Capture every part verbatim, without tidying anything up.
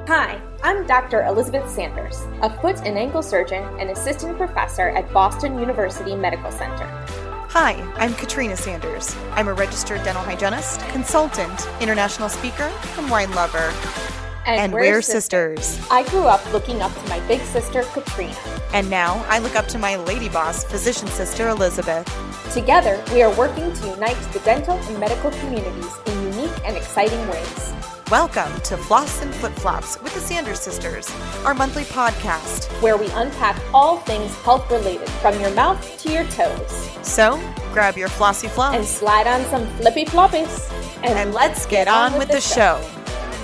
Hi, I'm Doctor Elizabeth Sanders, a foot and ankle surgeon and assistant professor at Boston University Medical Center. Hi, I'm Katrina Sanders. I'm a registered dental hygienist, consultant, international speaker, and wine lover. And, and we're, we're sisters. sisters. I grew up looking up to my big sister, Katrina. And now I look up to my lady boss, physician sister, Elizabeth. Together, we are working to unite the dental and medical communities in unique and exciting ways. Welcome to Floss and Flip Flops with the Sanders Sisters, our monthly podcast, where we unpack all things health-related from your mouth to your toes. So, grab your flossy floss and slide on some flippy floppies. And, and let's get on, on with, with the show. show.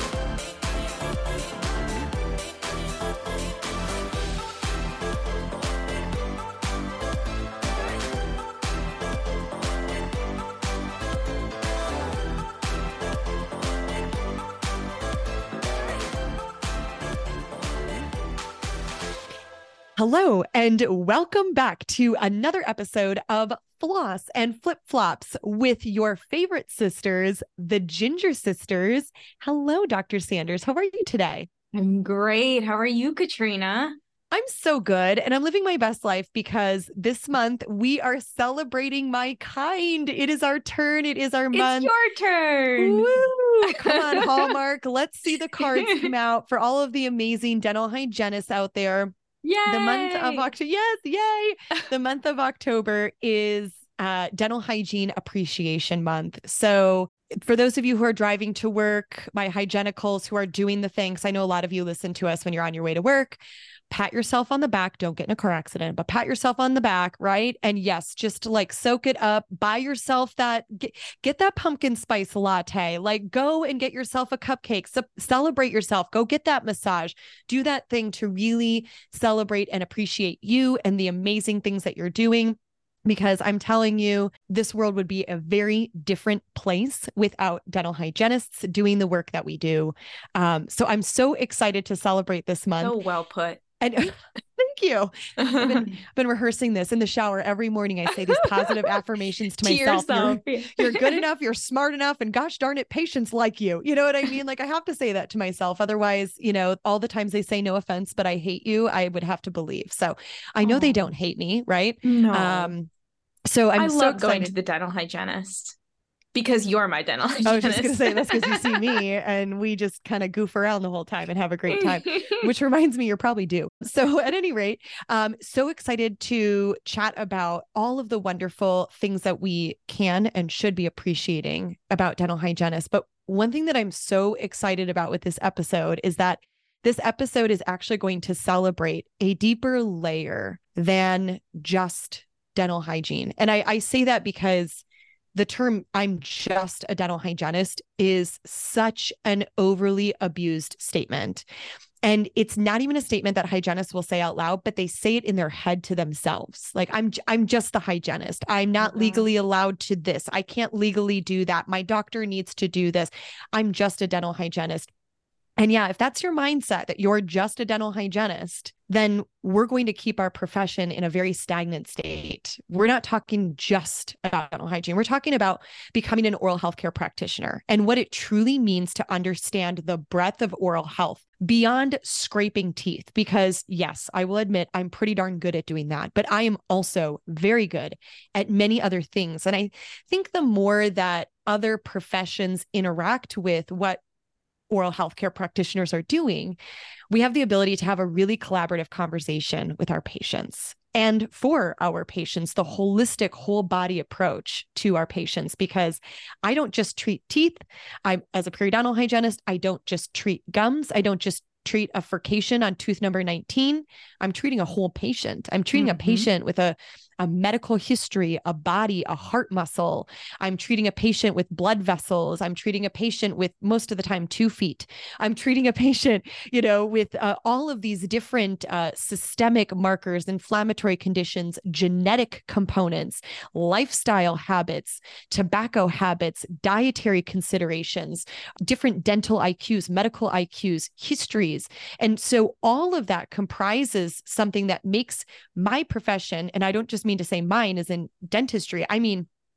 Hello, and welcome back to another episode of Floss and Flip Flops with your favorite sisters, the Ginger Sisters. Hello, Doctor Sanders. How are you today? I'm great. How are you, Katrina? I'm so good, and I'm living my best life because this month we are celebrating my kind. It is our turn. It is our it's month. It's your turn. Woo! Come on, Hallmark. Let's see the cards come out for all of the amazing dental hygienists out there. Yay! The month of October, yes, yay! The month of October is uh, Dental Hygiene Appreciation Month. So for those of you who are driving to work, my hygienicals who are doing the things, I know a lot of you listen to us when you're on your way to work. Pat yourself on the back. Don't get in a car accident, but pat yourself on the back, right? And yes, just like soak it up. Buy yourself that, get, get that pumpkin spice latte. Like go and get yourself a cupcake. So celebrate yourself. Go get that massage. Do that thing to really celebrate and appreciate you and the amazing things that you're doing. Because I'm telling you, this world would be a very different place without dental hygienists doing the work that we do. Um, so I'm so excited to celebrate this month. So well put. And thank you. I've been, been rehearsing this in the shower every morning. I say these positive affirmations to, to myself. Yourself. You're, you're good enough. You're smart enough. And gosh darn it, patients like you. You know what I mean? Like I have to say that to myself. Otherwise, you know, all the times they say no offense, but I hate you, I would have to believe. So I know oh. they don't hate me, right? No. Um, so I'm I so love excited. going to the dental hygienist. Because you're my dental hygienist. I was just going to say that's because you see me and we just kind of goof around the whole time and have a great time, which reminds me you're probably due. So at any rate, um, so excited to chat about all of the wonderful things that we can and should be appreciating about dental hygienists. But one thing that I'm so excited about with this episode is that this episode is actually going to celebrate a deeper layer than just dental hygiene. And I, I say that because the term "I'm just a dental hygienist" is such an overly abused statement. And it's not even a statement that hygienists will say out loud, but they say it in their head to themselves. Like, I'm, I'm just the hygienist. I'm not mm-hmm. legally allowed to this. I can't legally do that. My doctor needs to do this. I'm just a dental hygienist. And yeah, if that's your mindset that you're just a dental hygienist, then we're going to keep our profession in a very stagnant state. We're not talking just about dental hygiene. We're talking about becoming an oral healthcare practitioner and what it truly means to understand the breadth of oral health beyond scraping teeth. Because yes, I will admit I'm pretty darn good at doing that, but I am also very good at many other things. And I think the more that other professions interact with what oral healthcare practitioners are doing, we have the ability to have a really collaborative conversation with our patients and for our patients, the holistic whole body approach to our patients, because I don't just treat teeth. I, as a periodontal hygienist, I don't just treat gums. I don't just treat a furcation on tooth number nineteen. I'm treating a whole patient. I'm treating mm-hmm. a patient with a, a medical history, a body, a heart muscle. I'm treating a patient with blood vessels. I'm treating a patient with, most of the time, two feet. I'm treating a patient, you know, with uh, all of these different uh, systemic markers, inflammatory conditions, genetic components, lifestyle habits, tobacco habits, dietary considerations, different dental I Qs, medical I Qs, histories. And so all of that comprises something that makes my profession, and I don't just mean to say mine as in dentistry, I mean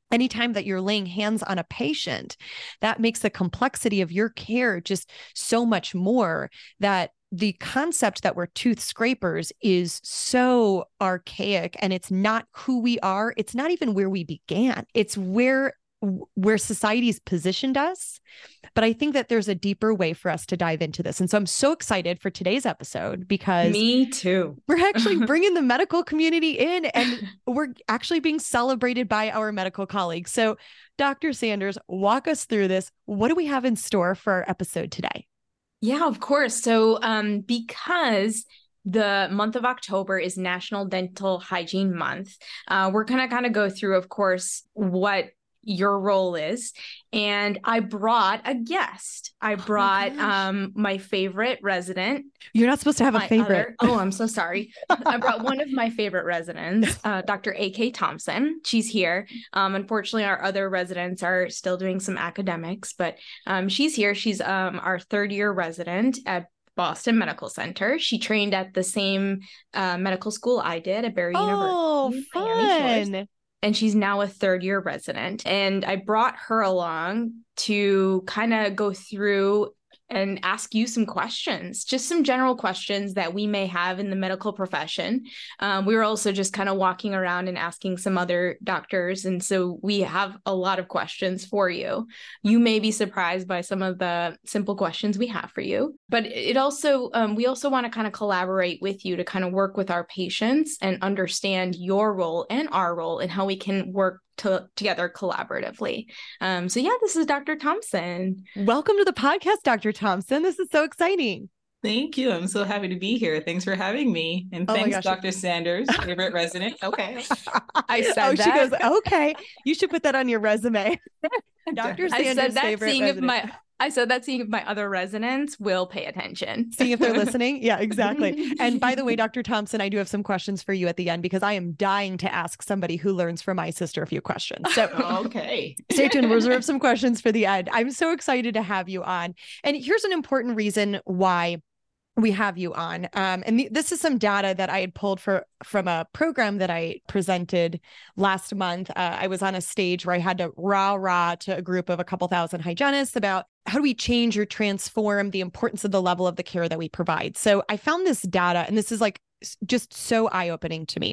Anytime that you're laying hands on a patient, that makes the complexity of your care just so much more, that the concept that we're tooth scrapers is so archaic, and it's not who we are. It's not even where we began. It's where where society's positioned us. But I think that there's a deeper way for us to dive into this. And so I'm so excited for today's episode, because me too. We're actually bringing the medical community in, and we're actually being celebrated by our medical colleagues. So Doctor Sanders, walk us through this. What do we have in store for our episode today? Yeah, of course. So um, because the month of October is National Dental Hygiene Month, uh, we're going to kind of go through, of course, what your role is. And I brought a guest. I brought oh my um my favorite resident. You're not supposed to have a favorite. Other, oh, I'm so sorry. I brought one of my favorite residents, uh, Doctor A K Thompson. She's here. Um, unfortunately, our other residents are still doing some academics, but um, she's here. She's um our third year resident at Boston Medical Center. She trained at the same uh, medical school I did at Barry oh, University. Fun. Shores. And she's now a third year resident. And I brought her along to kind of go through and ask you some questions, just some general questions that we may have in the medical profession. Um, we were also just kind of walking around and asking some other doctors. And so we have a lot of questions for you. You may be surprised by some of the simple questions we have for you, but it also, um, we also want to kind of collaborate with you to kind of work with our patients and understand your role and our role and how we can work to, together collaboratively. Um, so yeah, this is Doctor Thompson. Welcome to the podcast, Doctor Thompson. This is so exciting. Thank you. I'm so happy to be here. Thanks for having me. And oh thanks, Doctor Sanders, favorite resident. Okay. I said oh, that. She goes, okay. You should put that on your resume. Doctor Sanders, I said that favorite seeing resident. if my I said that seeing if my other residents will pay attention. Seeing if they're listening. Yeah, exactly. And by the way, Doctor Thompson, I do have some questions for you at the end, because I am dying to ask somebody who learns from my sister a few questions. So okay. Stay tuned. We'll reserve some questions for the end. I'm so excited to have you on. And here's an important reason why we have you on. Um, and th- this is some data that I had pulled for from a program that I presented last month. Uh, I was on a stage where I had to rah rah to a group of a couple thousand hygienists about how do we change or transform the importance of the level of the care that we provide. So I found this data, and this is like just so eye-opening to me.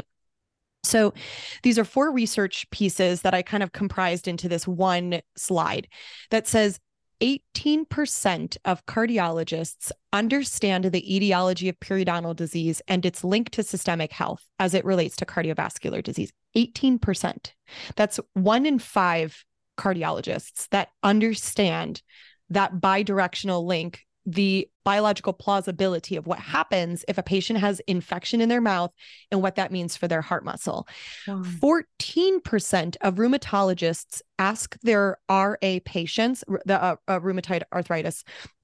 So these are four research pieces that I kind of comprised into this one slide that says eighteen percent of cardiologists understand the etiology of periodontal disease and its link to systemic health as it relates to cardiovascular disease. eighteen percent. That's one in five cardiologists that understand that bidirectional link, the biological plausibility of what happens if a patient has infection in their mouth and what that means for their heart muscle. Wow. fourteen percent of rheumatologists ask their R A patients, the uh, uh, rheumatoid arthritis,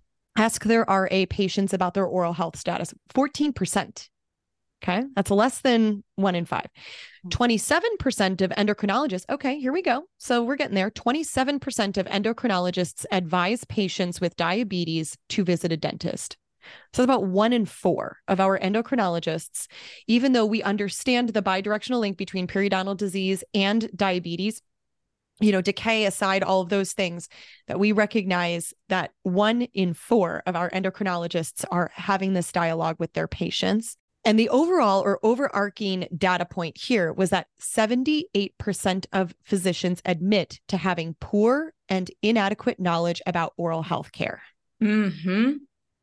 ask their R A patients about their oral health status. fourteen percent. Okay. That's less than one in five. twenty-seven percent of endocrinologists. Okay, here we go. So we're getting there. twenty-seven percent of endocrinologists advise patients with diabetes to visit a dentist. So it's about one in four of our endocrinologists, even though we understand the bidirectional link between periodontal disease and diabetes, you know, decay aside, all of those things, that we recognize that one in four of our endocrinologists are having this dialogue with their patients. And the overall or overarching data point here was that seventy-eight percent of physicians admit to having poor and inadequate knowledge about oral health care. Mm-hmm.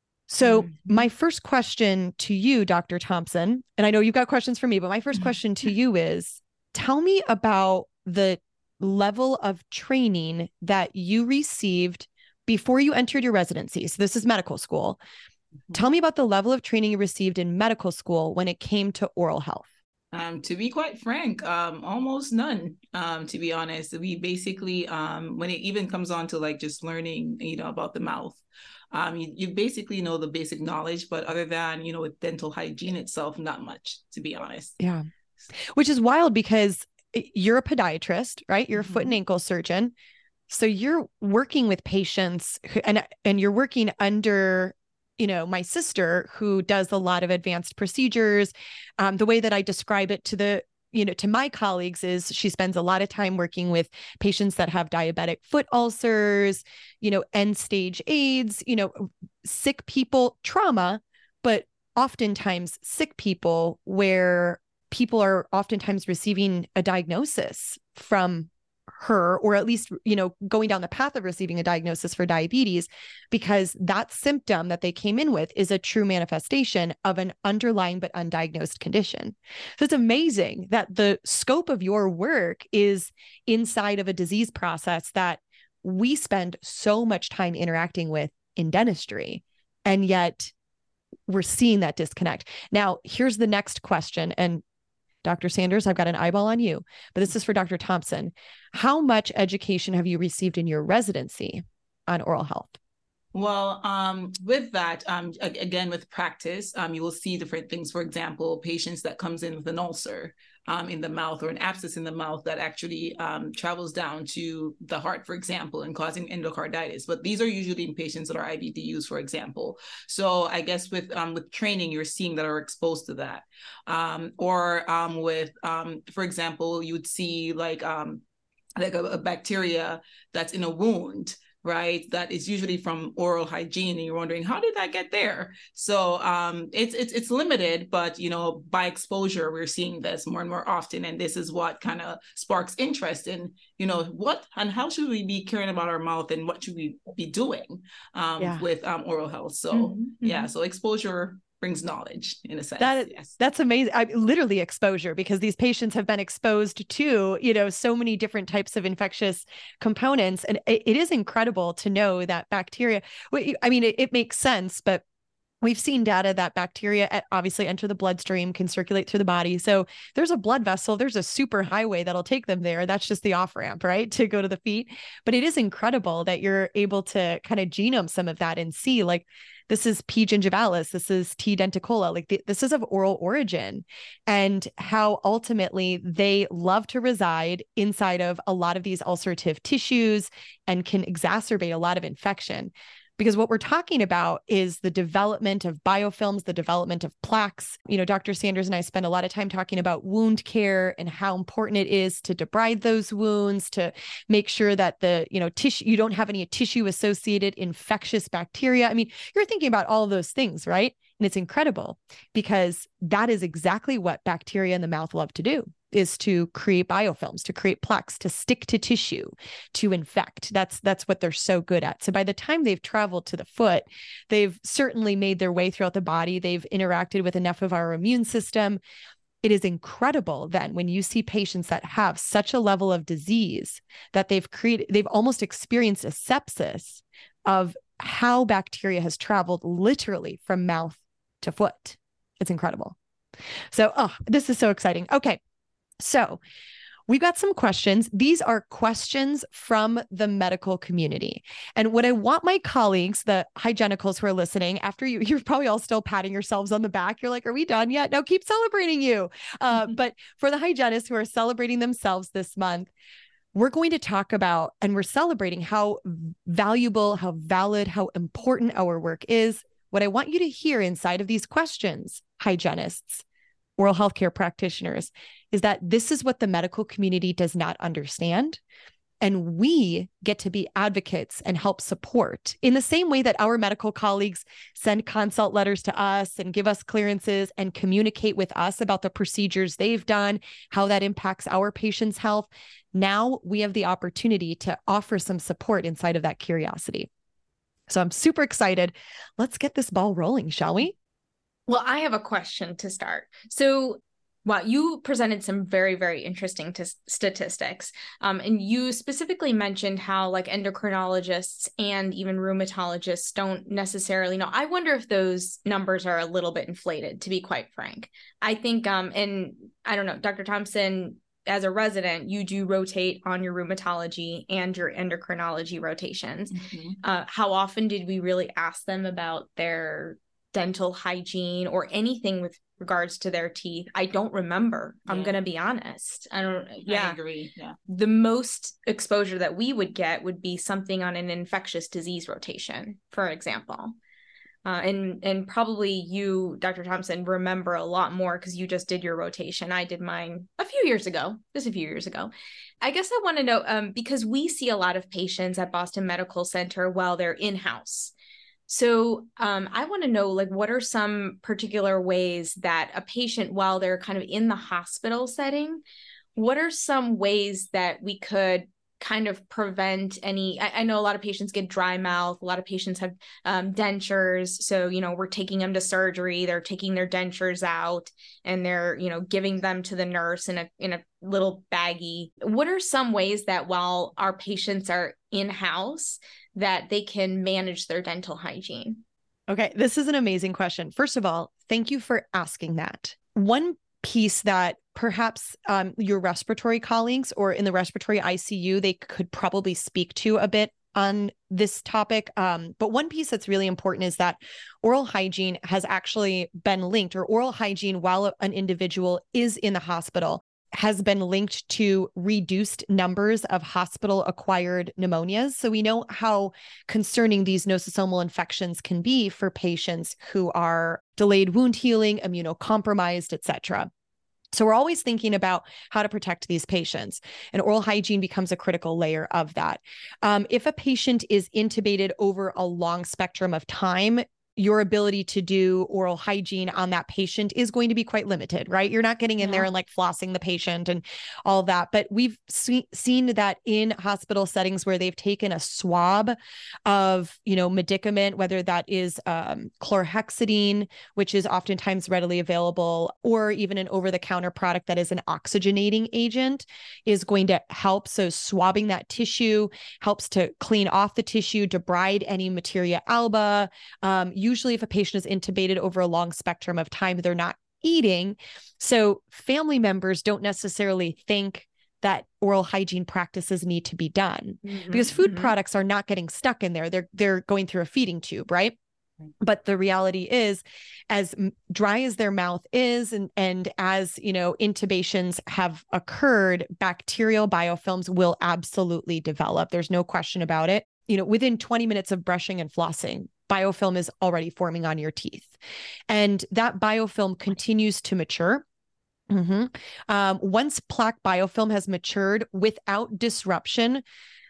So mm-hmm. my first question to you, Doctor Thompson, and I know you've got questions for me, but my first question to you is, tell me about the level of training that you received before you entered your residency. So this is medical school. Tell me about the level of training you received in medical school when it came to oral health. Um, to be quite frank, um, almost none, um, to be honest. We basically, um, when it even comes on to like just learning, you know, about the mouth, um, you, you basically know the basic knowledge, but other than, you know, with dental hygiene itself, not much, to be honest. Yeah. Which is wild because you're a podiatrist, right? You're a mm-hmm. foot and ankle surgeon. So you're working with patients who, and, and you're working under, you know, my sister who does a lot of advanced procedures. Um, the way that I describe it to the, you know, to my colleagues is she spends a lot of time working with patients that have diabetic foot ulcers, you know, end stage AIDS, you know, sick people, trauma, but oftentimes sick people where people are oftentimes receiving a diagnosis from her, or at least, you know, going down the path of receiving a diagnosis for diabetes, because that symptom that they came in with is a true manifestation of an underlying but undiagnosed condition. So it's amazing that the scope of your work is inside of a disease process that we spend so much time interacting with in dentistry, and yet we're seeing that disconnect. Now, here's the next question, and Doctor Sanders, I've got an eyeball on you, but this is for Doctor Thompson. How much education have you received in your residency on oral health? Well, um, with that, um, again, with practice, um, you will see different things. For example, patients that comes in with an ulcer um, in the mouth or an abscess in the mouth that actually um, travels down to the heart, for example, and causing endocarditis. But these are usually in patients that are I B D Us, for example. So I guess with um, with training, you're seeing that are exposed to that. Um, or um, with, um, for example, you would see like um, like a, a bacteria that's in a wound, right? That is usually from oral hygiene, and you're wondering, how did that get there? So um, it's it's it's limited, but you know, by exposure, we're seeing this more and more often, and this is what kind of sparks interest in, you know, what and how should we be caring about our mouth, and what should we be doing um, yeah. with um, oral health? So mm-hmm. yeah, so exposure brings knowledge in a sense. That, yes. That's amazing. I, literally exposure, because these patients have been exposed to, you know, so many different types of infectious components. And it, it is incredible to know that bacteria, I mean, it, it makes sense, but we've seen data that bacteria obviously enter the bloodstream, can circulate through the body. So there's a blood vessel, there's a super highway that'll take them there. That's just the off ramp, right? To go to the feet. But it is incredible that you're able to kind of genome some of that and see, like, this is P. gingivalis, this is T. denticola, like th- this is of oral origin, and how ultimately they love to reside inside of a lot of these ulcerative tissues and can exacerbate a lot of infection. Because what we're talking about is the development of biofilms, the development of plaques. You know, Doctor Sanders and I spend a lot of time talking about wound care and how important it is to debride those wounds, to make sure that the, you know, tissue, you don't have any tissue associated infectious bacteria. I mean, you're thinking about all of those things, right? And it's incredible, because that is exactly what bacteria in the mouth love to do, is to create biofilms, to create plaques, to stick to tissue, to infect. That's that's what they're so good at. So by the time they've traveled to the foot, they've certainly made their way throughout the body. They've interacted with enough of our immune system. It is incredible then when you see patients that have such a level of disease that they've created, they've almost experienced a sepsis of how bacteria has traveled literally from mouth to foot. It's incredible. So, oh, this is so exciting. Okay. So we've got some questions. These are questions from the medical community. And what I want my colleagues, the hygienicals who are listening, after you, you're probably all still patting yourselves on the back. You're like, are we done yet? No, keep celebrating you. Uh, mm-hmm. But for the hygienists who are celebrating themselves this month, we're going to talk about, and we're celebrating how valuable, how valid, how important our work is. What I want you to hear inside of these questions, hygienists, oral healthcare practitioners, is that this is what the medical community does not understand. And we get to be advocates and help support in the same way that our medical colleagues send consult letters to us and give us clearances and communicate with us about the procedures they've done, how that impacts our patients' health. Now we have the opportunity to offer some support inside of that curiosity. So I'm super excited. Let's get this ball rolling, shall we? Well, I have a question to start. So, wow, you presented some very, very interesting t- statistics. Um, and you specifically mentioned how like endocrinologists and even rheumatologists don't necessarily know. I wonder if those numbers are a little bit inflated, to be quite frank. I think, um, and I don't know, Doctor Thompson, as a resident, you do rotate on your rheumatology and your endocrinology rotations. Mm-hmm. Uh, how often did we really ask them about their dental hygiene or anything with regards to their teeth? I don't remember. Yeah. I'm going to be honest. I don't, yeah. I agree. Yeah. The most exposure that we would get would be something on an infectious disease rotation, for example. Uh, and and probably you, Doctor Thompson, remember a lot more because you just did your rotation. I did mine a few years ago, just a few years ago. I guess I want to know, um, because we see a lot of patients at Boston Medical Center while they're in-house. So um, I want to know, like, what are some particular ways that a patient, while they're kind of in the hospital setting, what are some ways that we could kind of prevent any, I, I know a lot of patients get dry mouth, a lot of patients have um, dentures. So, you know, we're taking them to surgery, they're taking their dentures out and they're, you know, giving them to the nurse in a, in a little baggie. What are some ways that while our patients are in-house that they can manage their dental hygiene? Okay, this is an amazing question. First of all, thank you for asking that. One piece that perhaps um, your respiratory colleagues or in the respiratory I C U, they could probably speak to a bit on this topic. Um, but one piece that's really important is that oral hygiene has actually been linked, or oral hygiene while an individual is in the hospital has been linked to reduced numbers of hospital-acquired pneumonias. So we know how concerning these nosocomial infections can be for patients who are delayed wound healing, immunocompromised, et cetera. So we're always thinking about how to protect these patients, and oral hygiene becomes a critical layer of that. Um, if a patient is intubated over a long spectrum of time, your ability to do oral hygiene on that patient is going to be quite limited, right? You're not getting in yeah. there and like flossing the patient and all that. But we've see- seen that in hospital settings where they've taken a swab of, you know, medicament, whether that is um, chlorhexidine, which is oftentimes readily available, or even an over-the-counter product that is an oxygenating agent, is going to help. So swabbing that tissue helps to clean off the tissue, debride any materia alba. Um, Usually if a patient is intubated over a long spectrum of time, they're not eating. So family members don't necessarily think that oral hygiene practices need to be done mm-hmm, because food mm-hmm. products are not getting stuck in there. They're, they're going through a feeding tube, right? But the reality is, as dry as their mouth is, and, and as, you know, intubations have occurred, bacterial biofilms will absolutely develop. There's no question about it. You know, within twenty minutes of brushing and flossing, biofilm is already forming on your teeth. And that biofilm continues to mature. Mm-hmm. Um, once plaque biofilm has matured without disruption,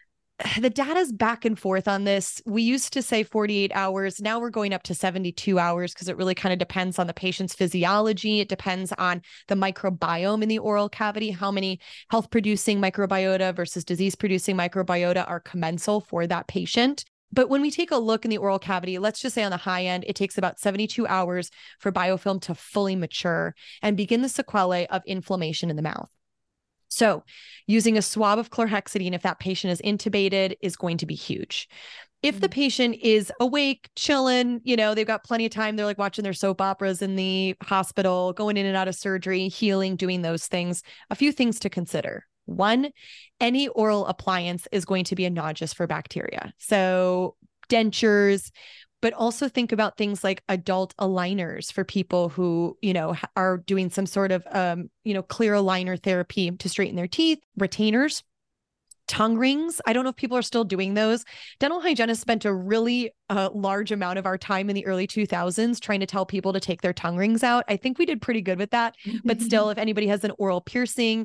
the data's back and forth on this. We used to say forty-eight hours. Now we're going up to seventy-two hours because it really kind of depends on the patient's physiology. It depends on the microbiome in the oral cavity, how many health-producing microbiota versus disease-producing microbiota are commensal for that patient. But when we take a look in the oral cavity, let's just say on the high end, it takes about seventy-two hours for biofilm to fully mature and begin the sequelae of inflammation in the mouth. So using a swab of chlorhexidine, if that patient is intubated, is going to be huge. If the patient is awake, chilling, you know, they've got plenty of time, they're like watching their soap operas in the hospital, going in and out of surgery, healing, doing those things, a few things to consider. One, any oral appliance is going to be a nodus for bacteria. So dentures, but also think about things like adult aligners for people who, you know, are doing some sort of, um, you know, clear aligner therapy to straighten their teeth, retainers, tongue rings. I don't know if people are still doing those. Dental hygienists spent a really uh, large amount of our time in the early two thousands trying to tell people to take their tongue rings out. I think we did pretty good with that. But still, if anybody has an oral piercing,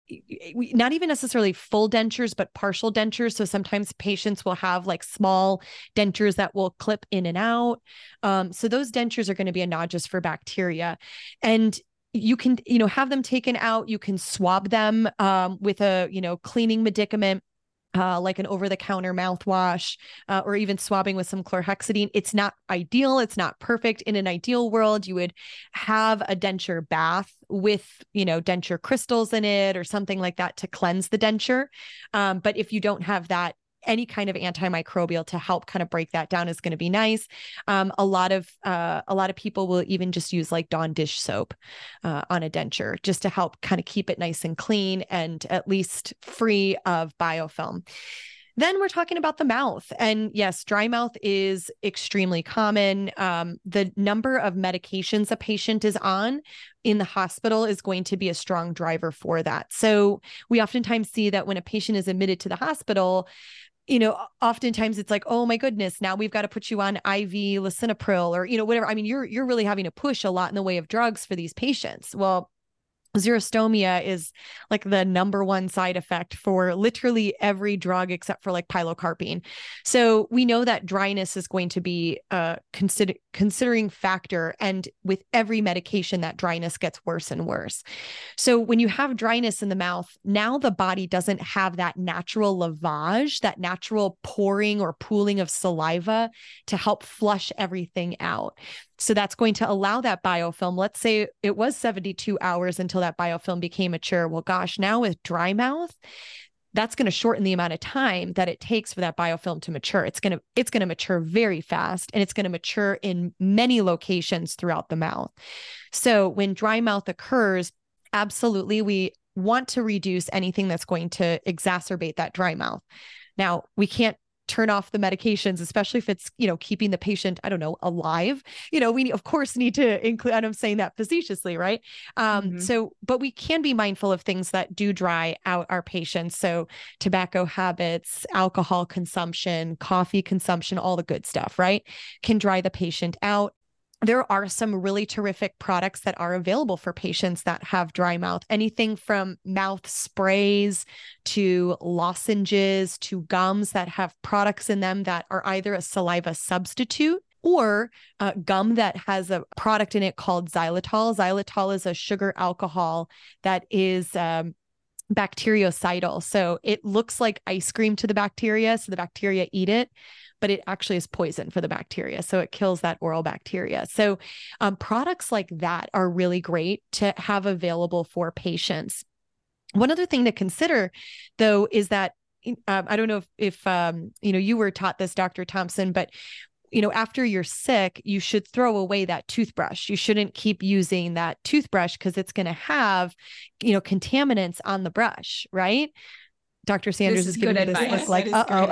we, not even necessarily full dentures, but partial dentures. So sometimes patients will have like small dentures that will clip in and out. Um, so those dentures are going to be a nodus for bacteria. And you can, you know, have them taken out. You can swab them um, with a, you know, cleaning medicament, uh, like an over-the-counter mouthwash, uh, or even swabbing with some chlorhexidine. It's not ideal. It's not perfect. In an ideal world, you would have a denture bath with, you know, denture crystals in it or something like that to cleanse the denture. Um, but if you don't have that, any kind of antimicrobial to help kind of break that down is going to be nice. Um, a lot of uh, a lot of people will even just use like Dawn dish soap uh, on a denture just to help kind of keep it nice and clean and at least free of biofilm. Then we're talking about the mouth. And yes, dry mouth is extremely common. Um, the number of medications a patient is on in the hospital is going to be a strong driver for that. So we oftentimes see that when a patient is admitted to the hospital, you know, oftentimes it's like, oh my goodness, now we've got to put you on I V lisinopril or, you know, whatever. I mean, you're, you're really having to push a lot in the way of drugs for these patients. Well, xerostomia is like the number one side effect for literally every drug except for like pilocarpine. So we know that dryness is going to be a consider considering factor. And with every medication, that dryness gets worse and worse. So when you have dryness in the mouth, now the body doesn't have that natural lavage, that natural pouring or pooling of saliva to help flush everything out. So that's going to allow that biofilm. Let's say it was seventy-two hours until that biofilm became mature. Well, gosh, now with dry mouth, that's going to shorten the amount of time that it takes for that biofilm to mature. It's going to, it's going to mature very fast, and it's going to mature in many locations throughout the mouth. So when dry mouth occurs, absolutely, we want to reduce anything that's going to exacerbate that dry mouth. Now, we can't turn off the medications, especially if it's, you know, keeping the patient, I don't know, alive. You know, we of course need to include, and I'm saying that facetiously, right? Um, mm-hmm. So, but we can be mindful of things that do dry out our patients. So tobacco habits, alcohol consumption, coffee consumption, all the good stuff, right? Can dry the patient out. There are some really terrific products that are available for patients that have dry mouth, anything from mouth sprays to lozenges to gums that have products in them that are either a saliva substitute or uh, gum that has a product in it called xylitol. Xylitol is a sugar alcohol that is um, bactericidal. So it looks like ice cream to the bacteria. So the bacteria eat it, but it actually is poison for the bacteria. So it kills that oral bacteria. So um, products like that are really great to have available for patients. One other thing to consider, though, is that, um, I don't know if, if um, you know, you were taught this, Doctor Thompson, but you know, after you're sick, you should throw away that toothbrush. You shouldn't keep using that toothbrush because it's going to have, you know, contaminants on the brush, right? Doctor Sanders this is, is giving good me this advice. look like,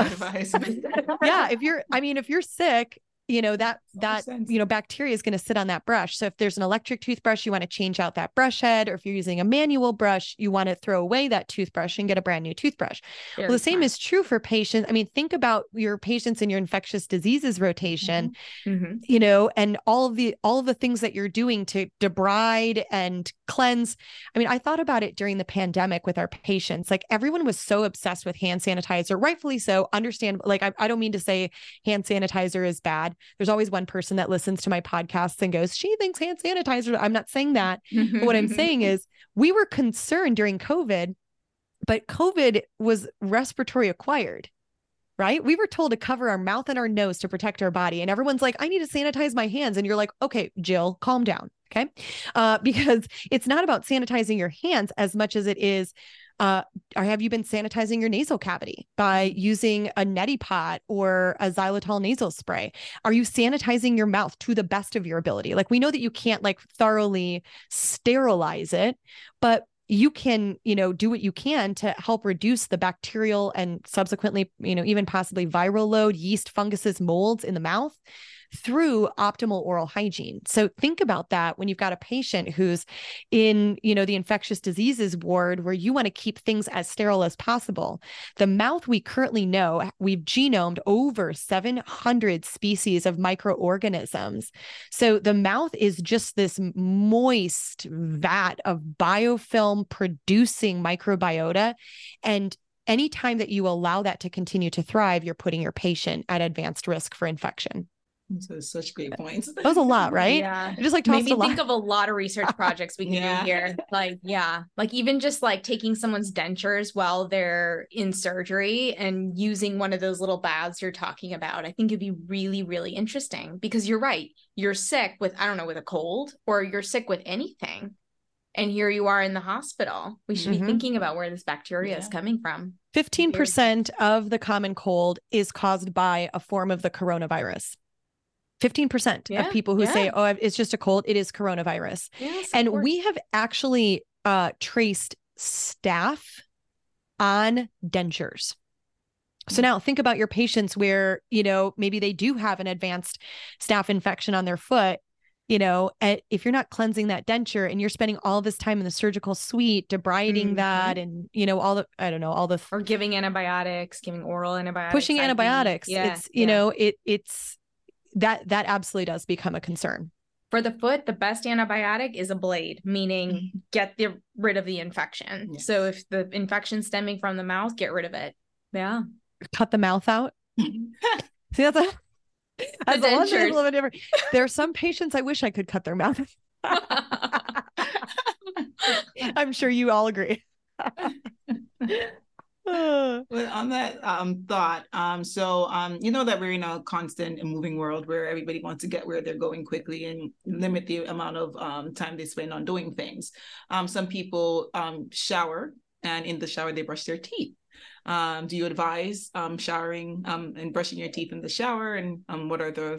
uh-oh. Yeah, if you're, I mean, if you're sick, you know, that, that, you know, bacteria is going to sit on that brush. So if there's an electric toothbrush, you want to change out that brush head, or if you're using a manual brush, you want to throw away that toothbrush and get a brand new toothbrush. Very well, the same smart. Is true for patients. I mean, think about your patients in your infectious diseases rotation, mm-hmm. you know, and all of the, all of the things that you're doing to debride and cleanse. I mean, I thought about it during the pandemic with our patients. Like, everyone was so obsessed with hand sanitizer, rightfully so. Understand, like, I, I don't mean to say hand sanitizer is bad. There's always one person that listens to my podcasts and goes, she thinks hand sanitizer. I'm not saying that. But what I'm saying is, we were concerned during COVID, but COVID was respiratory acquired, right? We were told to cover our mouth and our nose to protect our body. And everyone's like, I need to sanitize my hands. And you're like, okay, Jill, calm down. Okay. Uh, because it's not about sanitizing your hands as much as it is, Uh, or have you been sanitizing your nasal cavity by using a neti pot or a xylitol nasal spray? Are you sanitizing your mouth to the best of your ability? Like, we know that you can't like thoroughly sterilize it, but you can, you know, do what you can to help reduce the bacterial and subsequently, you know, even possibly viral load, yeast, funguses, molds in the mouth through optimal oral hygiene. So think about that when you've got a patient who's in, you know, the infectious diseases ward where you want to keep things as sterile as possible. The mouth, we currently know, we've genomed over seven hundred species of microorganisms. So the mouth is just this moist vat of biofilm producing microbiota. And anytime that you allow that to continue to thrive, you're putting your patient at advanced risk for infection. So such great points. That was a lot, right? Yeah. I just like made me a lot. think of a lot of research projects we can yeah. do here. Like, yeah, like even just like taking someone's dentures while they're in surgery and using one of those little baths you're talking about. I think it'd be really, really interesting because you're right. You're sick with, I don't know, with a cold, or you're sick with anything. And here you are in the hospital. We should mm-hmm. be thinking about where this bacteria yeah. is coming from. fifteen percent of the common cold is caused by a form of the coronavirus. fifteen percent yeah, of people who yeah. say, oh, it's just a cold, it is coronavirus. Yes, and we have actually uh, traced staph on dentures. So now think about your patients where, you know, maybe they do have an advanced staph infection on their foot. you know, at, if you're not cleansing that denture and you're spending all this time in the surgical suite, debriding Mm-hmm. that and, you know, all the, I don't know, all the, Or giving antibiotics, giving oral antibiotics. pushing I V. antibiotics. Yeah, It's, you yeah. know, it, it's, that, that absolutely does become a concern. For the foot, the best antibiotic is a blade, meaning Mhm. get the, rid of the infection. Yes. So if the infection's stemming from the mouth, get rid of it. Yeah. Cut the mouth out. See, that's a, that's The a one thing that's a dentures. little bit different. There are some patients I wish I could cut their mouth. I'm sure you all agree. Uh, Well, on that um, thought, um, so um, you know that we're in a constant and moving world where everybody wants to get where they're going quickly and limit the amount of um, time they spend on doing things. Um, some people um, shower, and in the shower they brush their teeth. Um, do you advise um, showering um, and brushing your teeth in the shower? And um, what are the,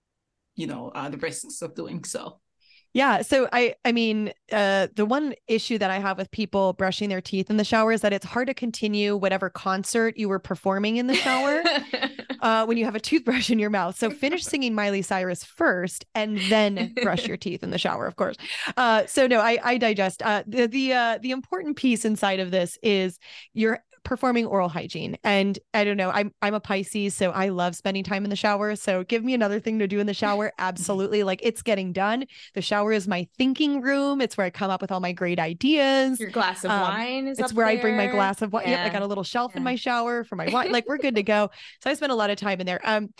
you know, uh, the risks of doing so? Yeah. So I, I mean, uh, the one issue that I have with people brushing their teeth in the shower is that it's hard to continue whatever concert you were performing in the shower uh, when you have a toothbrush in your mouth. So finish singing Miley Cyrus first and then brush your teeth in the shower, of course. Uh, so no, I, I digest. Uh, the the uh, the important piece inside of this is you're performing oral hygiene. And I don't know, I'm I'm a Pisces, so I love spending time in the shower. So give me another thing to do in the shower. Absolutely. Like it's getting done. The shower is my thinking room. It's where I come up with all my great ideas. Your glass of Um, wine is It's up where I bring my there. glass of wine. Yep, I Yeah. got a little shelf in Yeah. my shower for my wine. Like we're good to go. So I spend a lot of time in there. Um,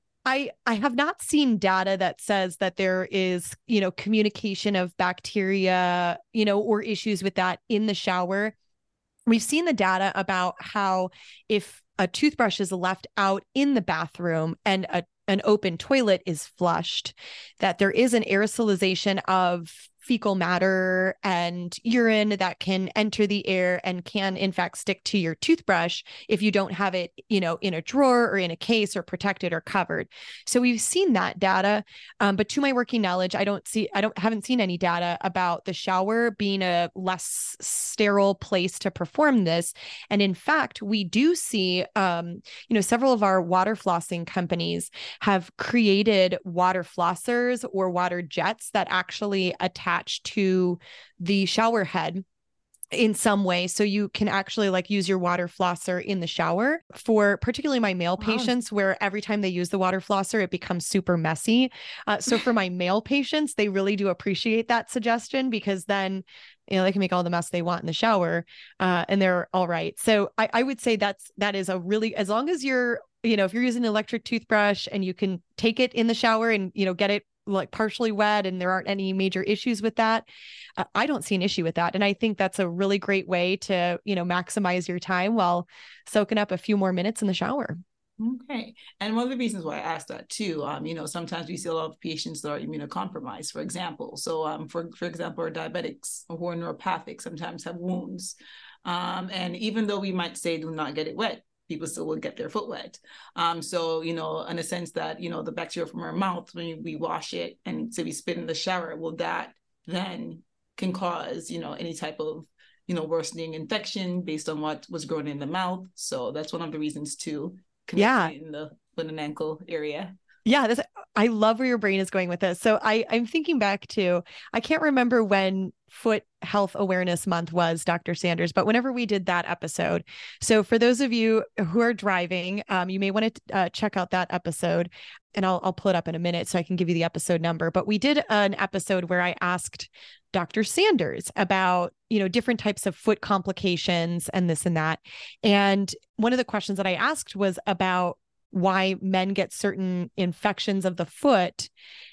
I I have not seen data that says that there is, you know, communication of bacteria, you know, or issues with that in the shower. We've seen the data about how if a toothbrush is left out in the bathroom and a, an open toilet is flushed, that there is an aerosolization of fecal matter and urine that can enter the air and can in fact stick to your toothbrush if you don't have it, you know, in a drawer or in a case or protected or covered. So we've seen that data. Um, but to my working knowledge, I don't see, I don't, haven't seen any data about the shower being a less sterile place to perform this. And in fact, we do see, um, you know, several of our water flossing companies have created water flossers or water jets that actually attach to the shower head in some way. So you can actually like use your water flosser in the shower for particularly my male Wow. patients, where every time they use the water flosser, it becomes super messy. Uh, so for my male patients, they really do appreciate that suggestion because then, you know, they can make all the mess they want in the shower uh, and they're all right. So I, I would say that's, that is a really, as long as you're, you know, if you're using an electric toothbrush and you can take it in the shower and, you know, get it like partially wet and there aren't any major issues with that, uh, I don't see an issue with that. And I think that's a really great way to, you know, maximize your time while soaking up a few more minutes in the shower. Okay. And one of the reasons why I asked that too, um, you know, sometimes we see a lot of patients that are immunocompromised, for example. So um, for, for example, our diabetics who are neuropathic sometimes have wounds. Um, and even though we might say do not get it wet, people still will get their foot wet. Um, so, you know, in a sense that, you know, the bacteria from our mouth, when we wash it and say we spit in the shower, well, that then can cause, you know, any type of, you know, worsening infection based on what was grown in the mouth. So that's one of the reasons too. Yeah. In the foot and ankle area. Yeah, this, I love where your brain is going with this. So I, I'm thinking back to, I can't remember when Foot Health Awareness Month was, Doctor Sanders, but whenever we did that episode. So for those of you who are driving, um, you may want to uh, check out that episode, and I'll, I'll pull it up in a minute so I can give you the episode number. But we did an episode where I asked Doctor Sanders about, you know, different types of foot complications and this and that. And one of the questions that I asked was about why men get certain infections of the foot.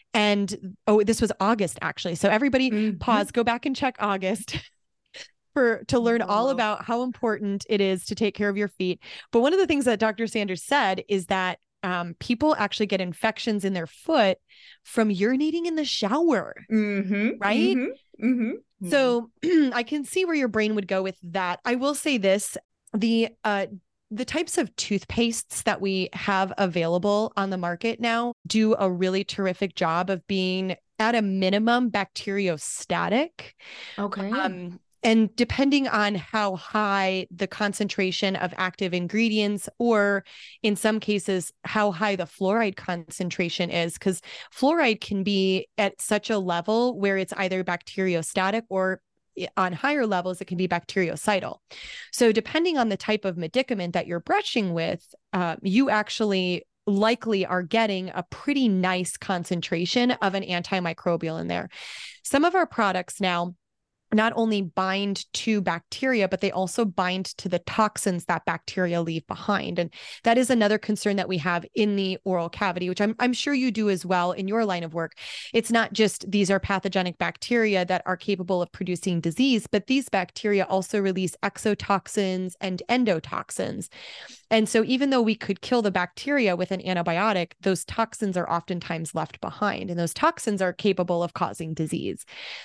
And oh, this was August, actually. So everybody Mhm. pause, go back and check August for to learn all Oh. about how important it is to take care of your feet. But one of the things that Doctor Sanders said is that um, people actually get infections in their foot from urinating in the shower, Mm-hmm. right? Mm-hmm. Mm-hmm. So I can see where your brain would go with that. I will say this, the uh the types of toothpastes that we have available on the market now do a really terrific job of being at a minimum bacteriostatic. Okay. Um, And depending on how high the concentration of active ingredients, or in some cases, how high the fluoride concentration is, because fluoride can be at such a level where it's either bacteriostatic, or on higher levels, it can be bactericidal. So depending on the type of medicament that you're brushing with, uh, you actually likely are getting a pretty nice concentration of an antimicrobial in there. Some of our products now not only bind to bacteria, but they also bind to the toxins that bacteria leave behind. And that is another concern that we have in the oral cavity, which I'm, I'm sure you do as well in your line of work. It's not just these are pathogenic bacteria that are capable of producing disease, but these bacteria also release exotoxins and endotoxins. And so even though we could kill the bacteria with an antibiotic, those toxins are oftentimes left behind, and those toxins are capable of causing disease.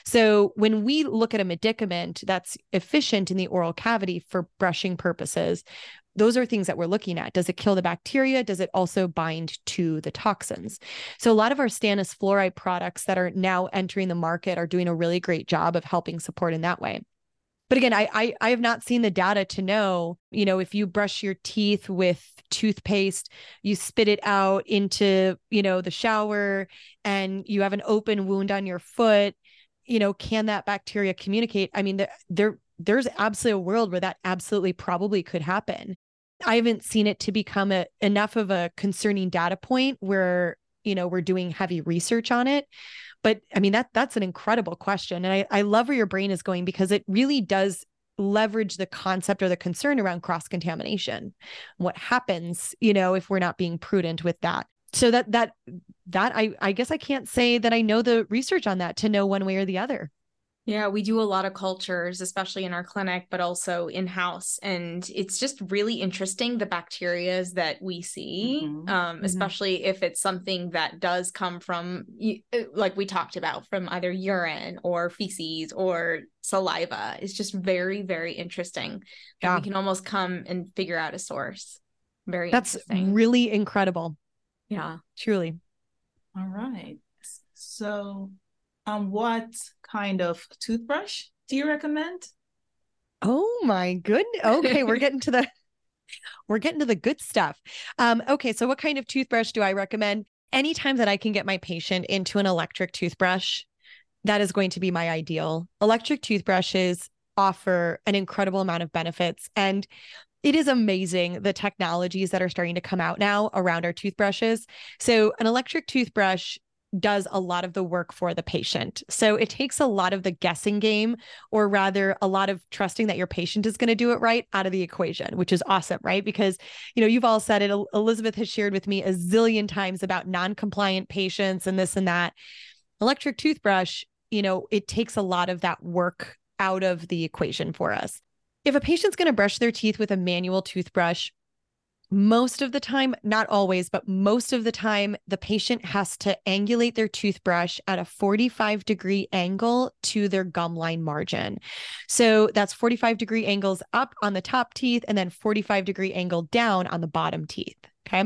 So when we look at a medicament that's efficient in the oral cavity for brushing purposes, those are things that we're looking at. Does it kill the bacteria? Does it also bind to the toxins? So a lot of our stannous fluoride products that are now entering the market are doing a really great job of helping support in that way. But again, I, I I have not seen the data to know, you know, if you brush your teeth with toothpaste, you spit it out into, you know, the shower, and you have an open wound on your foot, you know, can that bacteria communicate? I mean, the, there there's absolutely a world where that absolutely probably could happen. I haven't seen it to become a, enough of a concerning data point where, you know, we're doing heavy research on it. But I mean, that that's an incredible question. And I, I love where your brain is going, because it really does leverage the concept or the concern around cross-contamination. What happens, you know, if we're not being prudent with that. So that, that, that I, I guess I can't say that I know the research on that to know one way or the other. Yeah, we do a lot of cultures, especially in our clinic, but also in-house. And it's just really interesting, the bacterias that we see, Mm-hmm. um, Mm-hmm. especially if it's something that does come from, like we talked about, from either urine or feces or saliva. It's just very, very interesting. Yeah. We can almost come and figure out a source. Very That's interesting. really incredible. Yeah. Truly. All right. So, um, what kind of toothbrush do you recommend? Oh my goodness. Okay, we're getting to the we're getting to the good stuff. Um, okay, so what kind of toothbrush do I recommend? Anytime that I can get my patient into an electric toothbrush, that is going to be my ideal. Electric toothbrushes offer an incredible amount of benefits, and it is amazing the technologies that are starting to come out now around our toothbrushes. So an electric toothbrush does a lot of the work for the patient. So it takes a lot of the guessing game, or rather a lot of trusting that your patient is going to do it right, out of the equation, which is awesome, right? Because, you know, you've all said it. Elizabeth has shared with me a zillion times about non-compliant patients and this and that. Electric toothbrush, you know, it takes a lot of that work out of the equation for us. If a patient's going to brush their teeth with a manual toothbrush, most of the time, not always, but most of the time, the patient has to angulate their toothbrush at a forty-five degree angle to their gum line margin. So that's forty-five degree angles up on the top teeth, and then forty-five degree angle down on the bottom teeth. Okay.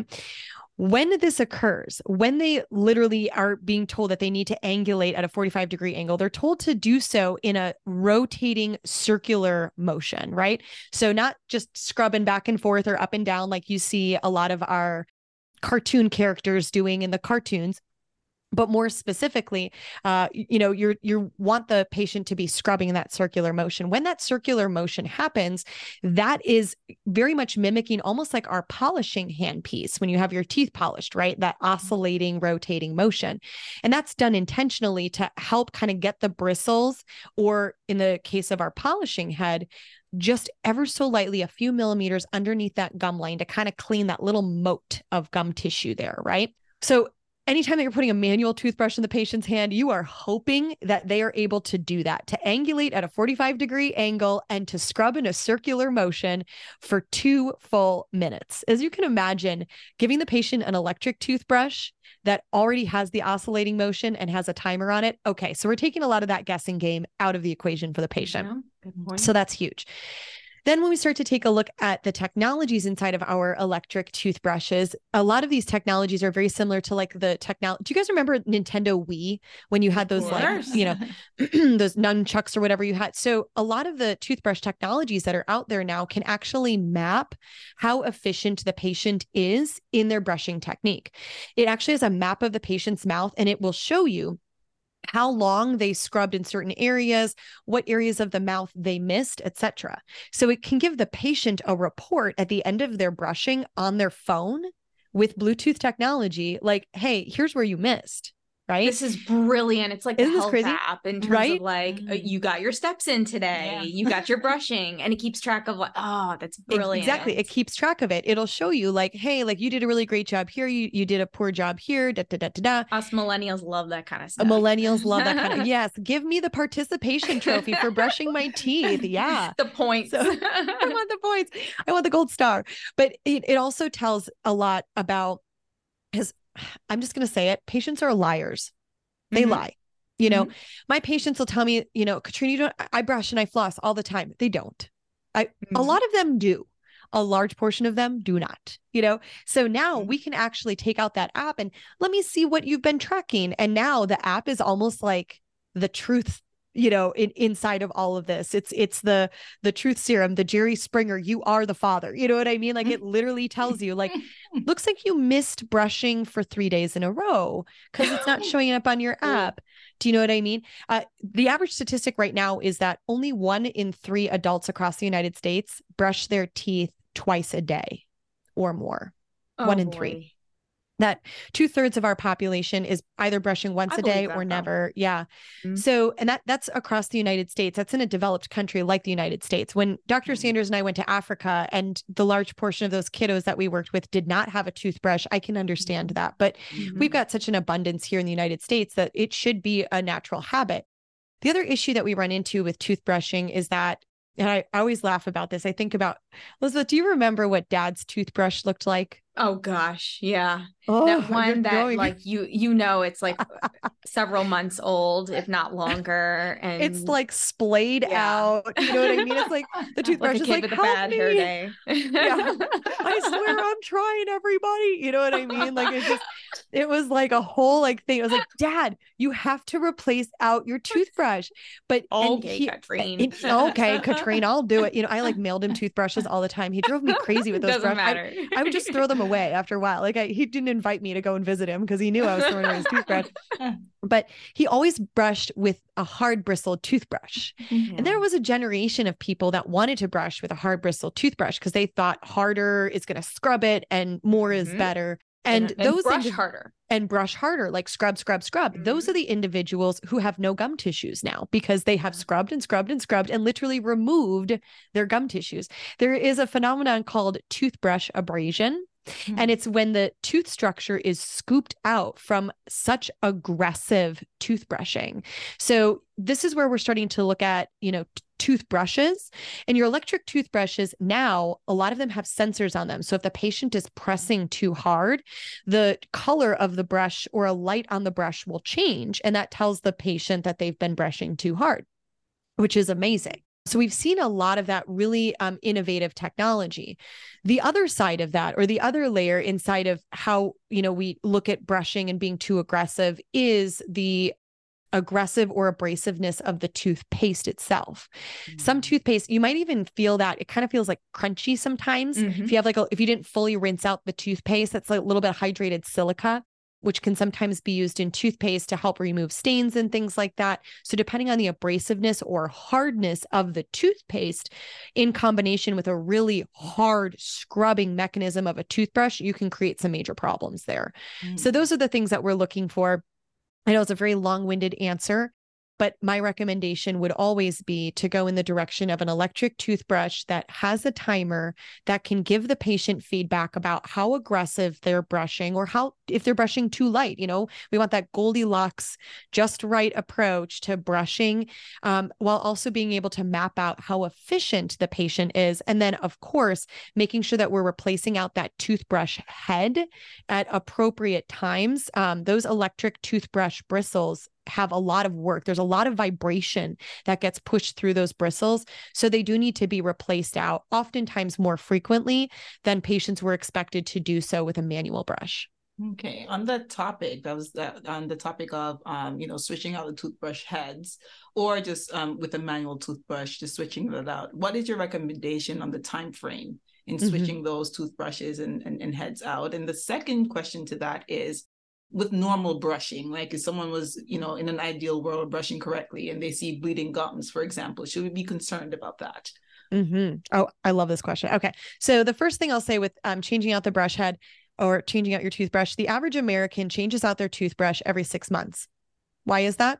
When this occurs, when they literally are being told that they need to angulate at a forty-five degree angle, they're told to do so in a rotating circular motion, right? So not just scrubbing back and forth or up and down like you see a lot of our cartoon characters doing in the cartoons, but more specifically, uh, you know, you're, you want the patient to be scrubbing in that circular motion. When that circular motion happens, that is very much mimicking almost like our polishing handpiece when you have your teeth polished, right? That oscillating, rotating motion. And that's done intentionally to help kind of get the bristles, or in the case of our polishing head, just ever so lightly a few millimeters underneath that gum line to kind of clean that little moat of gum tissue there, right? So anytime that you're putting a manual toothbrush in the patient's hand, you are hoping that they are able to do that, to angulate at a forty-five degree angle and to scrub in a circular motion for two full minutes. As you can imagine, giving the patient an electric toothbrush that already has the oscillating motion and has a timer on it. Okay, so we're taking a lot of that guessing game out of the equation for the patient. Yeah, good point. So that's huge. Then when we start to take a look at the technologies inside of our electric toothbrushes, a lot of these technologies are very similar to like the technology. Do you guys remember Nintendo Wii when you had those like, you know, those nunchucks or whatever you had? So a lot of the toothbrush technologies that are out there now can actually map how efficient the patient is in their brushing technique. It actually has a map of the patient's mouth, and it will show you how long they scrubbed in certain areas, what areas of the mouth they missed, et cetera. So it can give the patient a report at the end of their brushing on their phone with Bluetooth technology, like, hey, here's where you missed. Right. This is brilliant. It's like Isn't a this health crazy? app in terms Right? of like, uh, you got your steps in today, Yeah. you got your brushing, and it keeps track of like, oh, that's brilliant. Exactly. It keeps track of it. It'll show you like, hey, like you did a really great job here. You you did a poor job here. Da, da, da, da, da. Us millennials love that kind of Uh, stuff. Millennials love that kind of, yes, give me the participation trophy for brushing my teeth. Yeah. The points. So- I want the points. I want the gold star. But it, it also tells a lot about, because I'm just going to say it, patients are liars. They Mhm. lie. You know, Mhm. my patients will tell me, you know, Katrina, you don't, I brush and I floss all the time. They don't. I, a Mhm. lot of them do. A large portion of them do not, you know? So now Mhm. we can actually take out that app and let me see what you've been tracking. And now the app is almost like the truth, you know, in, inside of all of this. It's, it's the, the truth serum, the Jerry Springer, you are the father. You know what I mean? Like it literally tells you like, looks like you missed brushing for three days in a row because it's not showing up on your app. Do you know what I mean? Uh, the average statistic right now is that only one in three adults across the United States brush their teeth twice a day or more. Oh, one in boy. three. That two thirds of our population is either brushing once I a believe day that, or though. never. Yeah. Mhm. So, and that that's across the United States. That's in a developed country like the United States. When Doctor Mhm. Sanders and I went to Africa and the large portion of those kiddos that we worked with did not have a toothbrush, I can understand that. But Mhm. we've got such an abundance here in the United States that it should be a natural habit. The other issue that we run into with toothbrushing is that, and I, I always laugh about this. I think about, Elizabeth, do you remember what Dad's toothbrush looked like? Oh gosh, yeah. Oh, That you're one that going- like you you know it's like several months old, if not longer. And it's like splayed Yeah. out. You know what I mean? It's like the toothbrush like a is kid like, with a help bad hair me. day. Yeah. I swear I'm trying, everybody. You know what I mean? Like it just, it was like a whole like thing. It was like, Dad, you have to replace out your toothbrush. But and Okay, he- Katrine. and- okay, Katrine, I'll do it. You know, I like mailed him toothbrushes all the time. He drove me crazy with those Doesn't brushes. I, matter. I would just throw them away after a while. Like I, he didn't invite me to go and visit him because he knew I was throwing away his toothbrush. But he always brushed with a hard bristled toothbrush. And there was a generation of people that wanted to brush with a hard bristled toothbrush because they thought harder is going to scrub it and more is Mhm. better. And, those brush indiv- harder. and brush harder, like scrub, scrub, scrub. Those are the individuals who have no gum tissues now because they have Yeah. scrubbed and scrubbed and scrubbed and literally removed their gum tissues. There is a phenomenon called toothbrush abrasion. And it's when the tooth structure is scooped out from such aggressive toothbrushing. So this is where we're starting to look at, you know, t- toothbrushes and your electric toothbrushes. Now, a lot of them have sensors on them. So if the patient is pressing too hard, the color of the brush or a light on the brush will change. And that tells the patient that they've been brushing too hard, which is amazing. So we've seen a lot of that really um, innovative technology. The other side of that, or the other layer inside of how, you know, we look at brushing and being too aggressive is the aggressive or abrasiveness of the toothpaste itself. Some toothpaste, you might even feel that it kind of feels like crunchy sometimes. Mhm. If you have like, a, if you didn't fully rinse out the toothpaste, that's like a little bit of hydrated silica, which can sometimes be used in toothpaste to help remove stains and things like that. So depending on the abrasiveness or hardness of the toothpaste in combination with a really hard scrubbing mechanism of a toothbrush, you can create some major problems there. So those are the things that we're looking for. I know it's a very long-winded answer, but my recommendation would always be to go in the direction of an electric toothbrush that has a timer that can give the patient feedback about how aggressive they're brushing or how, if they're brushing too light. You know, we want that Goldilocks, just right approach to brushing, um, while also being able to map out how efficient the patient is. And then, of course, making sure that we're replacing out that toothbrush head at appropriate times. Um, those electric toothbrush bristles have a lot of work. There's a lot of vibration that gets pushed through those bristles. So they do need to be replaced out, oftentimes more frequently than patients were expected to do so with a manual brush. Okay, on that topic, that was that on the topic of um, you know, switching out the toothbrush heads, or just um, with a manual toothbrush, just switching that out. What is your recommendation on the time frame in switching mm-hmm. those toothbrushes and, and, and heads out? And the second question to that is, with normal brushing, like if someone was, you know, in an ideal world brushing correctly and they see bleeding gums, for example, should we be concerned about that? Mm-hmm. Oh, I love this question. Okay, so the first thing I'll say with um, changing out the brush head or changing out your toothbrush, the average American changes out their toothbrush every six months. Why is that?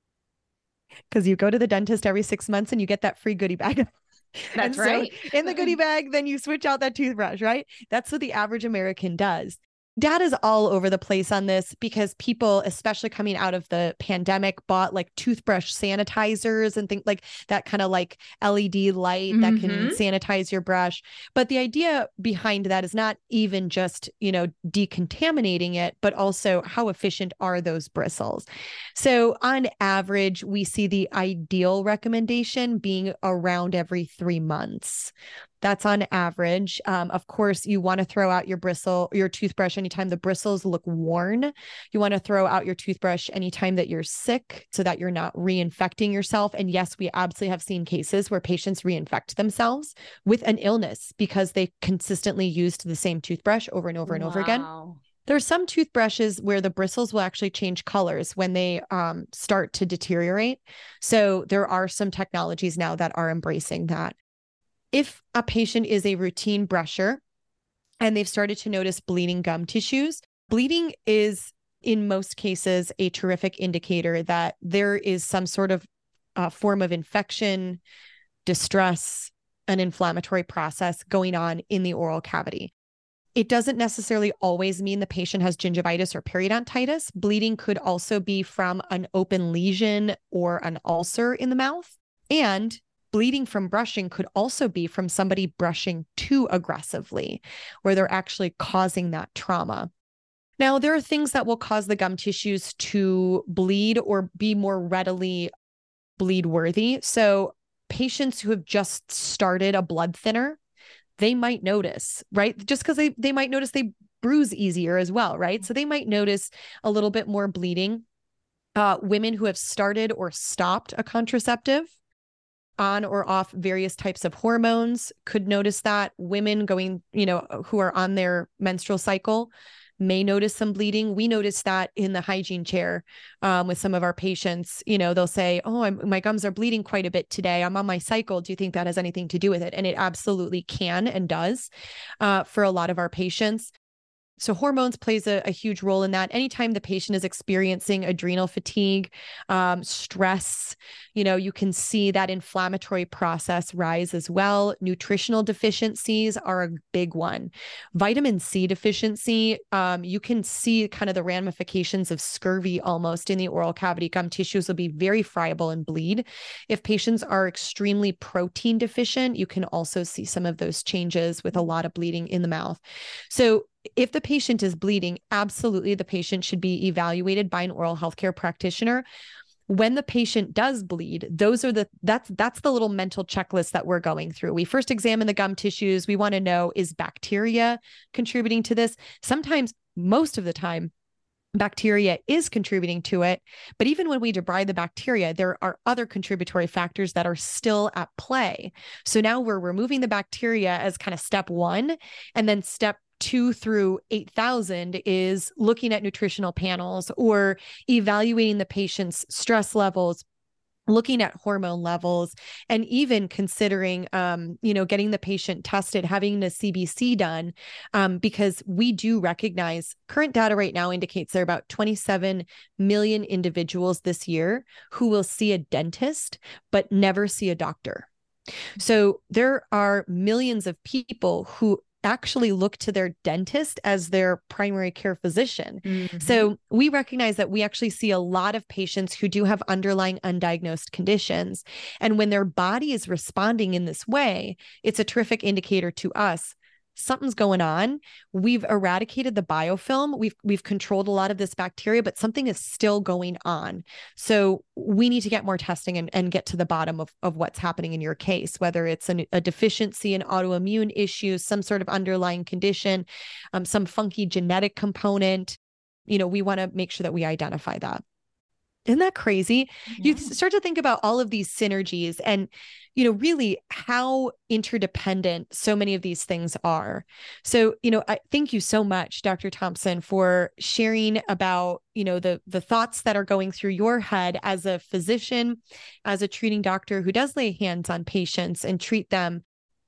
Because you go to the dentist every six months and you get that free goodie bag. That's right. So in the goodie bag, then you switch out that toothbrush, right? That's what the average American does. Data's all over the place on this because people, especially coming out of the pandemic, bought like toothbrush sanitizers and things like that, kind of like L E D light mm-hmm. that can sanitize your brush. But the idea behind that is not even just, you know, decontaminating it, but also how efficient are those bristles. So on average, we see the ideal recommendation being around every three months. That's on average. Um, of course, you want to throw out your bristle, your toothbrush anytime the bristles look worn. You want to throw out your toothbrush anytime that you're sick so that you're not reinfecting yourself. And yes, we absolutely have seen cases where patients reinfect themselves with an illness because they consistently used the same toothbrush over and over and wow. over again. There are some toothbrushes where the bristles will actually change colors when they um, start to deteriorate. So there are some technologies now that are embracing that. If a patient is a routine brusher and they've started to notice bleeding gum tissues, bleeding is in most cases a terrific indicator that there is some sort of uh, form of infection, distress, an inflammatory process going on in the oral cavity. It doesn't necessarily always mean the patient has gingivitis or periodontitis. Bleeding could also be from an open lesion or an ulcer in the mouth. And bleeding from brushing could also be from somebody brushing too aggressively, where they're actually causing that trauma. Now, there are things that will cause the gum tissues to bleed or be more readily bleed worthy. So patients who have just started a blood thinner, they might notice, right? Just because they, they might notice they bruise easier as well, right? So they might notice a little bit more bleeding. Uh, women who have started or stopped a contraceptive, on or off various types of hormones, could notice that. Women going, you know, who are on their menstrual cycle may notice some bleeding. We notice that in the hygiene chair um, with some of our patients. You know, they'll say, oh, I'm, my gums are bleeding quite a bit today. I'm on my cycle. Do you think that has anything to do with it? And it absolutely can and does uh, for a lot of our patients. So hormones plays a, a huge role in that. Anytime the patient is experiencing adrenal fatigue, um, stress, you know, you can see that inflammatory process rise as well. Nutritional deficiencies are a big one. Vitamin C deficiency, um, you can see kind of the ramifications of scurvy almost in the oral cavity. Gum tissues will be very friable and bleed. If patients are extremely protein deficient, you can also see some of those changes with a lot of bleeding in the mouth. So if the patient is bleeding, absolutely the patient should be evaluated by an oral healthcare practitioner. When the patient does bleed, those are the that's that's the little mental checklist that we're going through. We first examine the gum tissues. We want to know, is bacteria contributing to this? Sometimes, most of the time, bacteria is contributing to it. But even when we debride the bacteria, there are other contributory factors that are still at play. So now we're removing the bacteria as kind of step one, and then step two through eight thousand is looking at nutritional panels or evaluating the patient's stress levels, looking at hormone levels, and even considering, um, you know, getting the patient tested, having the C B C done, um, because we do recognize current data right now indicates there are about twenty-seven million individuals this year who will see a dentist, but never see a doctor. So there are millions of people who actually look to their dentist as their primary care physician. Mm-hmm. So we recognize that we actually see a lot of patients who do have underlying undiagnosed conditions. And when their body is responding in this way, it's a terrific indicator to us. something's going on. We've eradicated the biofilm. We've, we've controlled a lot of this bacteria, but something is still going on. So we need to get more testing and, and get to the bottom of, of what's happening in your case, whether it's an, a deficiency, an autoimmune issue, some sort of underlying condition, um, some funky genetic component. You know, we want to make sure that we identify that. Isn't that crazy? Yeah. You start to think about all of these synergies and, you know, really how interdependent so many of these things are. So, you know, I thank you so much, Doctor Thompson, for sharing about, you know, the, the thoughts that are going through your head as a physician, as a treating doctor who does lay hands on patients and treat them.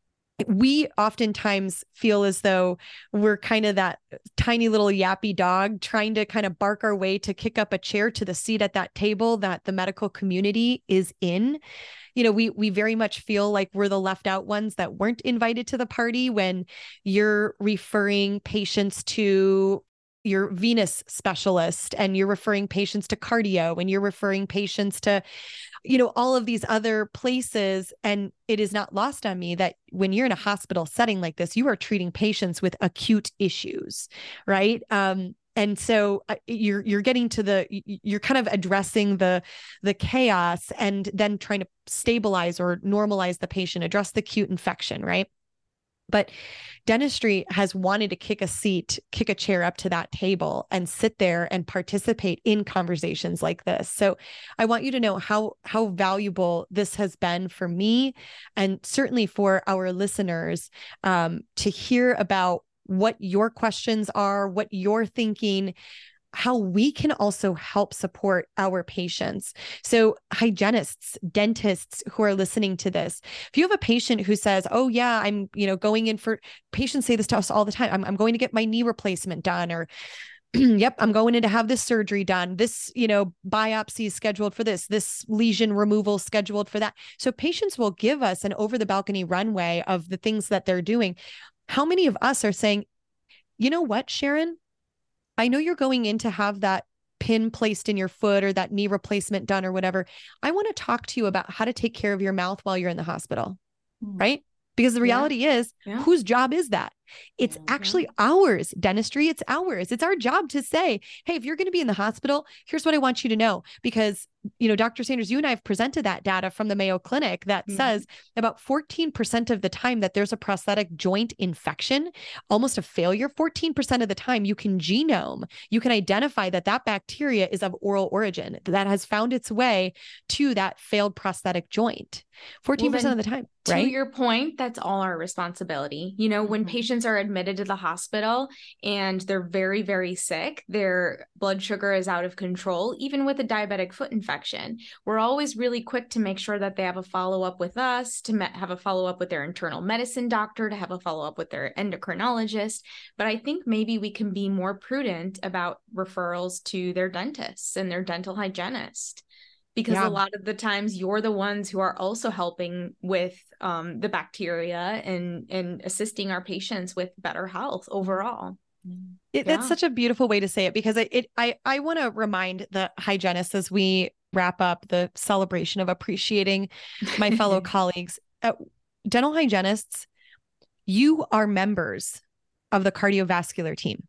We oftentimes feel as though we're kind of that tiny little yappy dog trying to kind of bark our way to kick up a chair to the seat at that table that the medical community is in. You know, we we very much feel like we're the left out ones that weren't invited to the party when you're referring patients to your venous specialist and you're referring patients to cardio and you're referring patients to, you know, all of these other places. And it is not lost on me that when you're in a hospital setting like this, you are treating patients with acute issues, right? Um, and so uh, you're you're getting to the you're kind of addressing the the chaos and then trying to stabilize or normalize the patient, address the acute infection, right? But dentistry has wanted to kick a seat, kick a chair up to that table and sit there and participate in conversations like this. So I want you to know how, how valuable this has been for me and certainly for our listeners um, to hear about what your questions are, what you're thinking, how we can also help support our patients. So hygienists, dentists who are listening to this, if you have a patient who says, oh yeah, I'm, you know, going in for, patients say this to us all the time. I'm, I'm going to get my knee replacement done, or yep, I'm going in to have this surgery done. This, you know, biopsy is scheduled for this, this lesion removal scheduled for that. So patients will give us an over the balcony runway of the things that they're doing. How many of us are saying, you know what, Sharon? I know you're going in to have that pin placed in your foot or that knee replacement done or whatever. I want to talk to you about how to take care of your mouth while you're in the hospital, mm. right? Because the reality yeah. is, yeah. whose job is that? It's yeah. actually ours. Dentistry, it's ours. It's our job to say, hey, if you're going to be in the hospital, here's what I want you to know. Because, you know, Doctor Sanders, you and I have presented that data from the Mayo Clinic that mm-hmm. says about fourteen percent of the time that there's a prosthetic joint infection, almost a failure, fourteen percent of the time you can genome, you can identify that that bacteria is of oral origin, that has found its way to that failed prosthetic joint. fourteen percent well, of the time, right? To your point, that's all our responsibility. You know, when mm-hmm. patients are admitted to the hospital and they're very, very sick, their blood sugar is out of control, even with a diabetic foot infection, we're always really quick to make sure that they have a follow-up with us, to have a follow-up with their internal medicine doctor, to have a follow-up with their endocrinologist. But I think maybe we can be more prudent about referrals to their dentists and their dental hygienist. Because yeah. a lot of the times you're the ones who are also helping with um, the bacteria and, and assisting our patients with better health overall. It, yeah. That's such a beautiful way to say it, because it, it I, I want to remind the hygienists as we wrap up the celebration of appreciating my fellow colleagues. Uh, dental hygienists, you are members of the cardiovascular team.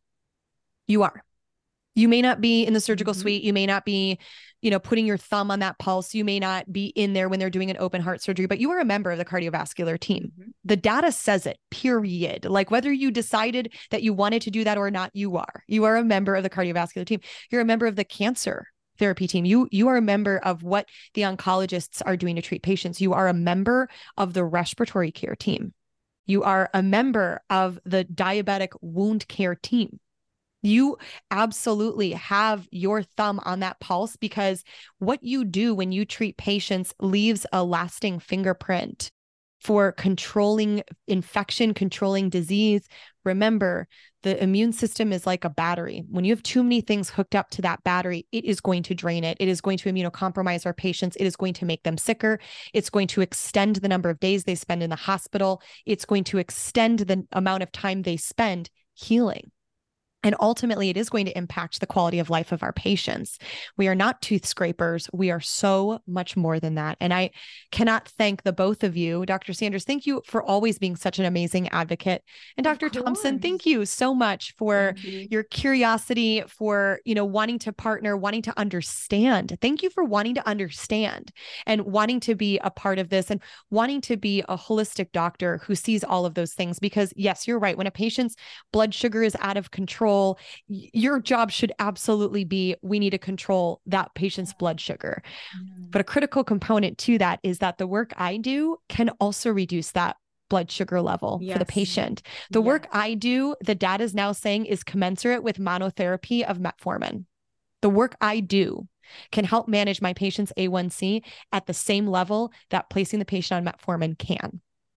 You are. You may not be in the surgical mm-hmm. suite. You may not be, you know, putting your thumb on that pulse. You may not be in there when they're doing an open heart surgery, but you are a member of the cardiovascular team. Mm-hmm. The data says it, period. Like whether you decided that you wanted to do that or not, you are. You are a member of the cardiovascular team. You're a member of the cancer therapy team. You, you are a member of what the oncologists are doing to treat patients. You are a member of the respiratory care team. You are a member of the diabetic wound care team. You absolutely have your thumb on that pulse, because what you do when you treat patients leaves a lasting fingerprint for controlling infection, controlling disease. Remember, the immune system is like a battery. When you have too many things hooked up to that battery, it is going to drain it. It is going to immunocompromise our patients. It is going to make them sicker. It's going to extend the number of days they spend in the hospital. It's going to extend the amount of time they spend healing. And ultimately, it is going to impact the quality of life of our patients. We are not tooth scrapers. We are so much more than that. And I cannot thank the both of you. Doctor Sanders, thank you for always being such an amazing advocate. And Doctor Thompson, thank you so much for you. your curiosity, for, you know, wanting to partner, wanting to understand. Thank you for wanting to understand and wanting to be a part of this and wanting to be a holistic doctor who sees all of those things. Because yes, you're right. When a patient's blood sugar is out of control, your job should absolutely be, we need to control that patient's blood sugar. Mm. But a critical component to that is that the work I do can also reduce that blood sugar level yes. for the patient. The yes. work I do, the data is now saying, is commensurate with monotherapy of metformin. The work I do can help manage my patient's A one C at the same level that placing the patient on metformin can.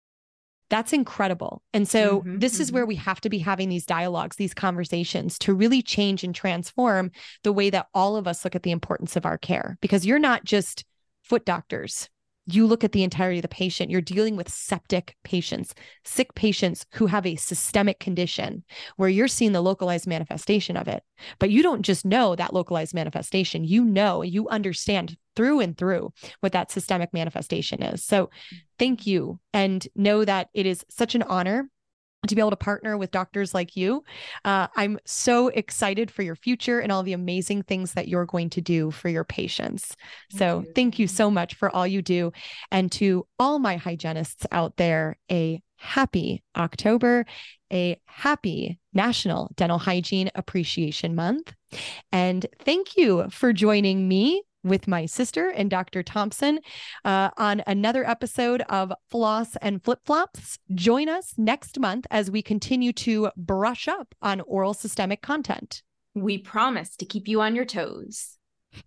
That's incredible. And so mm-hmm, this mm-hmm. is where we have to be having these dialogues, these conversations to really change and transform the way that all of us look at the importance of our care. Because you're not just foot doctors. You look at the entirety of the patient. You're dealing with septic patients, sick patients who have a systemic condition where you're seeing the localized manifestation of it. But you don't just know that localized manifestation. You know, you understand through and through what that systemic manifestation is. So thank you. And know that it is such an honor to be able to partner with doctors like you. Uh, I'm so excited for your future and all the amazing things that you're going to do for your patients. Thank so you. Thank you so much for all you do. And to all my hygienists out there, a happy October, a happy National Dental Hygiene Appreciation Month. And thank you for joining me with my sister and Doctor Thompson uh, on another episode of Floss and Flip Flops. Join us next month as we continue to brush up on oral systemic content. We promise to keep you on your toes.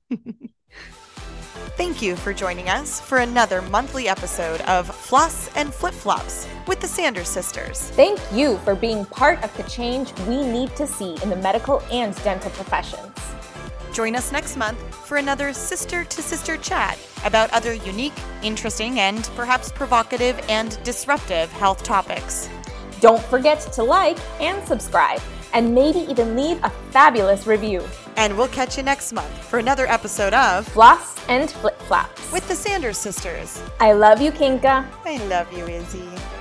Thank you for joining us for another monthly episode of Floss and Flip Flops with the Sanders Sisters. Thank you for being part of the change we need to see in the medical and dental professions. Join us next month for another sister-to-sister chat about other unique, interesting, and perhaps provocative and disruptive health topics. Don't forget to like and subscribe, and maybe even leave a fabulous review. And we'll catch you next month for another episode of Floss and Flip Flops with the Sanders Sisters. I love you, Kinka. I love you, Izzy.